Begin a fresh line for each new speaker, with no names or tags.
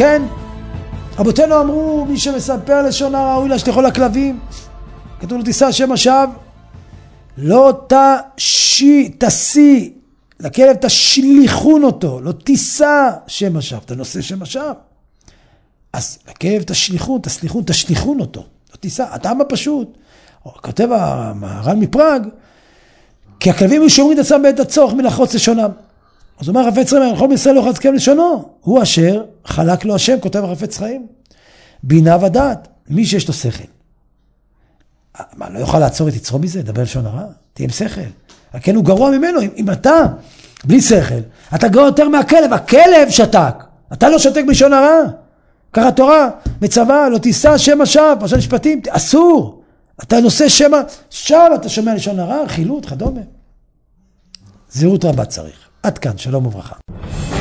כן, רבותינו אמרו, מי שמספר לשון הרע ראוי להשליכו לכלבים. כתוב לו תישא שם השווא, לא תשיא לכלב, תשליכון אותו, לא תישא שם השווא, אתה נושא שם השווא. אז לכלב תשליכון אותו, לא תישא. הטעם הפשוט, כותב המהר"ל מפראג, כי הכלבים היו שומרים את עצמם בעת הצורך מלחרוץ לשונם. אז הוא אומר החפץ חיים, כל מישראל לא יחרוץ כלב לשונו, הוא אשר חלק לו השם, כותב החפץ חיים. בינה ודעת, מי שיש לו שכל. מה, לא יוכל לעצור את יצרו מזה, דבר לשון הרע? תהיה עם שכל. כן, הוא גרוע ממנו, אם אתה, בלי שכל, אתה גרוע יותר מהכלב, הכלב שתק, אתה לא שתק בלשון הרע. ככה התורה מצווה, לא תישא שם השווא, פרשת משפטים, אסור. אתה נושא שם השווא, אתה שומע לשון הרע, חילוט, כדומה. זהירות רבה צריך. עד כאן, שלום וברכה.